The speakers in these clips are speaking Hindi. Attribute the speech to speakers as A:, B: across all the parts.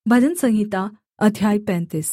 A: भजन संहिता अध्याय 35।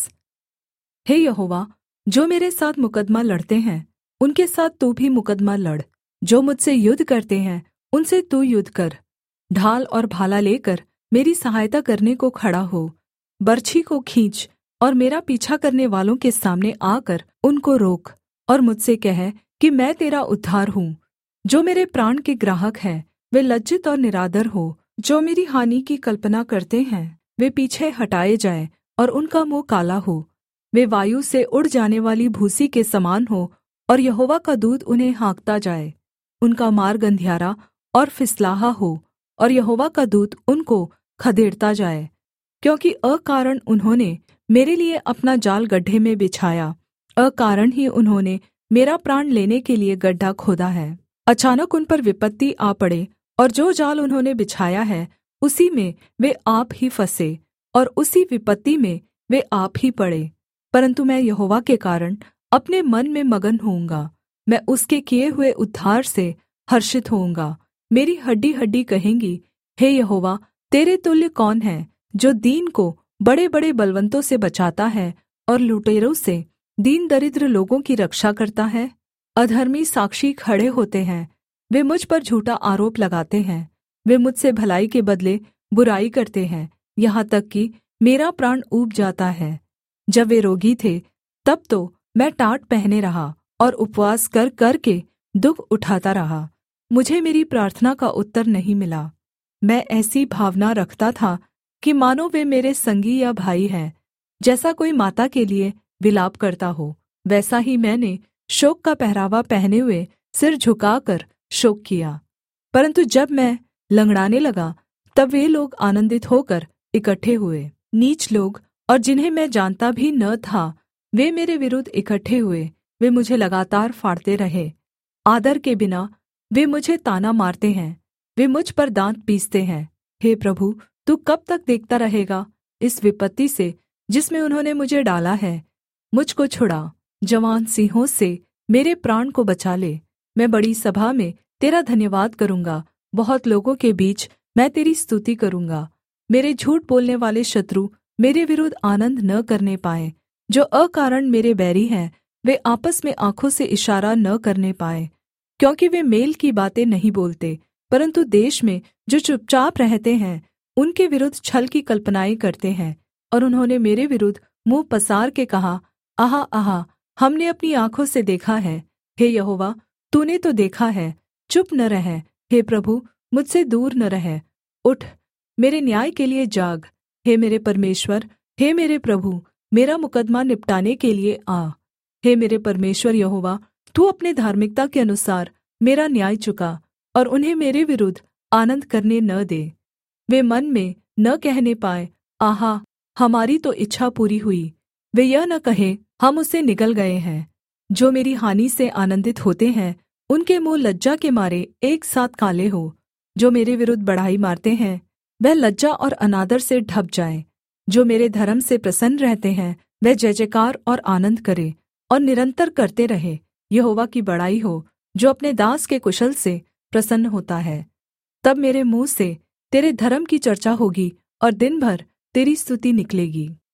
A: हे यहोवा, जो मेरे साथ मुकद्दमा लड़ते हैं उनके साथ तू भी मुकद्दमा लड़। जो मुझसे युद्ध करते हैं उनसे तू युद्ध कर। ढाल और भाला लेकर मेरी सहायता करने को खड़ा हो। बर्छी को खींच और मेरा पीछा करने वालों के सामने आकर उनको रोक, और मुझसे कह कि मैं तेरा उद्धार हूँ। जो मेरे प्राण के ग्राहक हैं वे लज्जित और निरादर हो। जो मेरी हानि की कल्पना करते हैं वे पीछे हटाए जाएँ और उनका मुँह काला हो। वे वायु से उड़ जाने वाली भूसी के समान हो, और यहोवा का दूत उन्हें हाँकता जाए। उनका मार्ग अंधियारा और फिसलाहा हो, और यहोवा का दूत उनको खदेड़ता जाए। क्योंकि अकारण उन्होंने मेरे लिए अपना जाल गड्ढे में बिछाया, अकारण ही उन्होंने मेरा प्राण लेने के लिए गड्ढा खोदा है। अचानक उन पर विपत्ति आ पड़े, और जो जाल उन्होंने बिछाया है उसी में वे आप ही फंसे, और उसी विपत्ति में वे आप ही पड़े। परन्तु मैं यहोवा के कारण अपने मन में मगन होऊँगा, मैं उसके किए हुए उद्धार से हर्षित होऊँगा। मेरी हड्डी-हड्डी कहेंगी, हे यहोवा, तेरे तुल्य कौन है, जो दीन को बड़े-बड़े बलवन्तों से बचाता है और लुटेरों से दीन दरिद्र लोगों की रक्षा करता है। अधर्मी साक्षी खड़े होते हैं, वे मुझ पर झूठा आरोप लगाते हैं। वे मुझसे भलाई के बदले बुराई करते हैं, यहाँ तक कि मेरा प्राण ऊब जाता है। जब वे रोगी थे तब तो मैं टाट पहने रहा और उपवास कर करके दुःख उठाता रहा। मुझे मेरी प्रार्थना का उत्तर नहीं मिला। मैं ऐसी भावना रखता था कि मानो वे मेरे संगी या भाई हैं। जैसा कोई माता के लिए विलाप करता हो, वैसा ही मैंने शोक का पहरावा पहने हुए सिर झुकाकर शोक किया। परन्तु जब मैं लँगड़ाने लगा तब वे लोग आनन्दित होकर इकट्ठे हुए। नीच लोग और जिन्हें मैं जानता भी न था, वे मेरे विरुद्ध इकट्ठे हुए। वे मुझे लगातार फाड़ते रहे। आदर के बिना वे मुझे ताना मारते हैं, वे मुझ पर दाँत पीसते हैं। हे प्रभु, तू कब तक देखता रहेगा? इस विपत्ति से जिसमें उन्होंने मुझे डाला है मुझ को छुड़ा। जवान सिंहों से मेरे प्राण को बचा ले। मैं बड़ी सभा में तेरा धन्यवाद करूँगा, बहुत लोगों के बीच मैं तेरी स्तुति करूँगा। मेरे झूठ बोलने वाले शत्रु मेरे विरुद्ध आनन्द न करने पाएँ। जो अकारण मेरे बैरी हैं वे आपस में आँखों से इशारा न करने पाएँ, क्योंकि वे मेल की बातें नहीं बोलते, परन्तु देश में जो चुपचाप रहते हैं उनके विरुद्ध छल की कल्पनाएँ करते हैं। और उन्होंने मेरे विरुद्ध मुँह पसार के कहा, आहा आहा, हमने अपनी आँखों से देखा है। हे यहोवा, तूने तो देखा है, चुप न रह। हे प्रभु, मुझसे दूर न रह। उठ, मेरे न्याय के लिए जाग। हे मेरे परमेश्वर, हे मेरे प्रभु, मेरा मुकद्दमा निपटाने के लिए आ। हे मेरे परमेश्वर यहोवा, तू अपने धार्मिकता के अनुसार मेरा न्याय चुका, और उन्हें मेरे विरुद्ध आनन्द करने न दे। वे मन में न कहने पाए, आहा, हमारी तो इच्छा पूरी हुई। वे यह न कहे, हम उससे निगल गए हैं। जो मेरी हानि से आनन्दित होते हैं उनके मुँह लज्जा के मारे एक साथ काले हो। जो मेरे विरुद्ध बढ़ाई मारते हैं वह लज्जा और अनादर से ढँप जाए। जो मेरे धर्म से प्रसन्न रहते हैं वह जय जयकार और आनन्द करे और निरन्तर करते रहे। यहोवा की बड़ाई हो, जो अपने दास के कुशल से प्रसन्न होता है। तब मेरे मुँह से तेरे धर्म की चर्चा होगी और दिन भर तेरी स्तुति निकलेगी।